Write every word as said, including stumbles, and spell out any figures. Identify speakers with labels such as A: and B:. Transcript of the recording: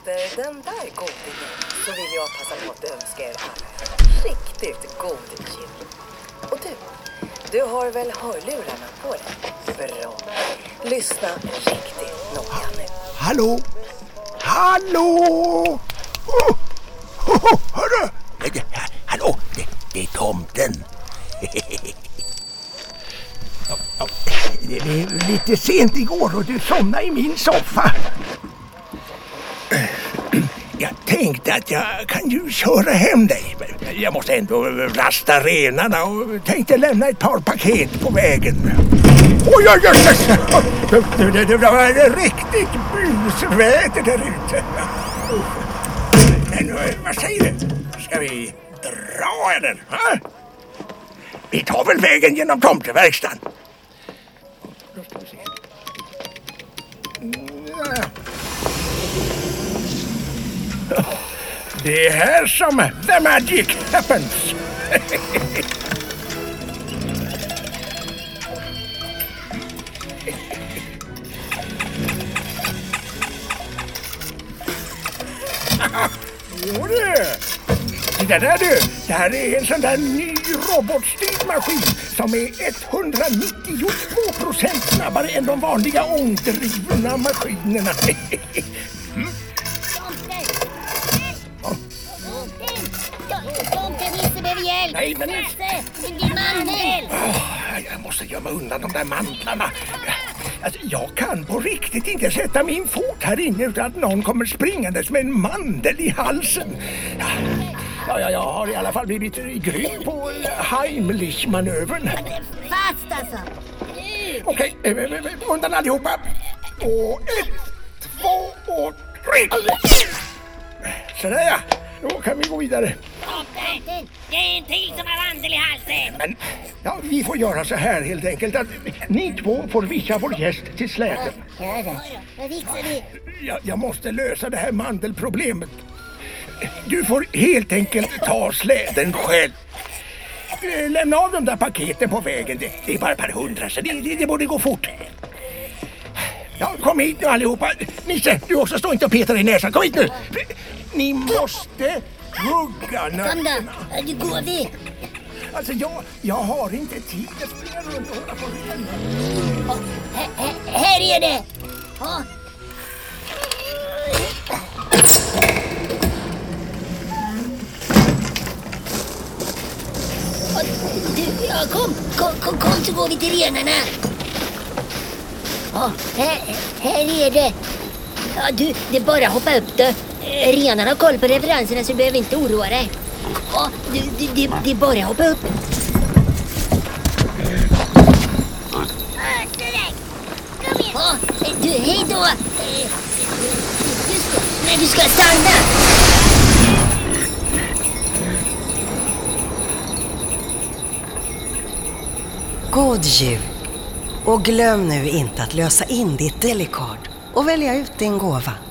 A: under den där godingen så vill jag passa på att önska er alla riktigt god jul. Och du, du har väl hörlurarna på dig? Bra. Lyssna riktigt noga nu.
B: Hallå? Hallå? Oh, oh, oh, hörru? Hallå, det, det är tomten. Det är lite sent igår och du somnade i min soffa. Jag tänkte att jag kan ju köra hem dig. Jag måste ändå rasta renarna och tänkte lämna ett par paket på vägen. Oj, oj, oj, oj. Det, det var riktigt busväder där ute. Men vad säger du? Ska vi dra eller? Ha? Vi tar väl vägen genom tomteverkstan. Då ska vi se. Ja. Det är här som the magic happens. Jo du, det där du, det här är en sån där ny robotstyrd maskin som är etthundranittiotvå procent snabbare än de vanliga ångdrivna maskinerna. Mm.
C: Tomten, Nisse behöver hjälp.
B: Nej, men...
C: Nisse, din mandel.
B: Oh, jag måste gömma undan de där mantlarna. Alltså, jag kan på riktigt inte sätta min fot här inne utan att någon kommer springandes med en mandel i halsen. Ja, ja, ja jag har i alla fall blivit grym på Heimlich-manövern.
C: Fast alltså.
B: Okej, okay, undan allihopa. Och ett, två och tre. Sådär ja, då kan vi gå vidare.
C: Tomten, det är en till som har mandel i halsen.
B: Men ja, vi får göra så här helt enkelt att ni två får visa vår gäst till släden.
C: Ja, det. Vad fixar vi?
B: Jag, jag måste lösa det här mandelproblemet. Du får helt enkelt ta släden själv. Lämna av de där paketen på vägen. Det, det är bara ett par hundra så det, det, det borde gå fort. Ja, kom hit nu allihopa. Nisse, du också, står inte och petar i näsan. Kom hit nu. Ni måste hugga nötterna.
C: Kom då, nu går vi.
B: Alltså jag, jag har inte tid att springa runt och hålla på igen.
C: Oh, här, här, här är det. Oh. Oh, du, ja, kom, kom, kom, kom så går vi till renarna. Oh, här, här är det. Ja, du, det är bara att hoppa upp då. Renarna har koll på referenserna så du behöver inte oroa dig. Oh, du, du, det, det är bara att hoppa upp. Oh, du, hej då. Du ska, nej, du ska stanna.
D: God jul. Och glöm nu inte att lösa in ditt delikard och välja ut din gåva.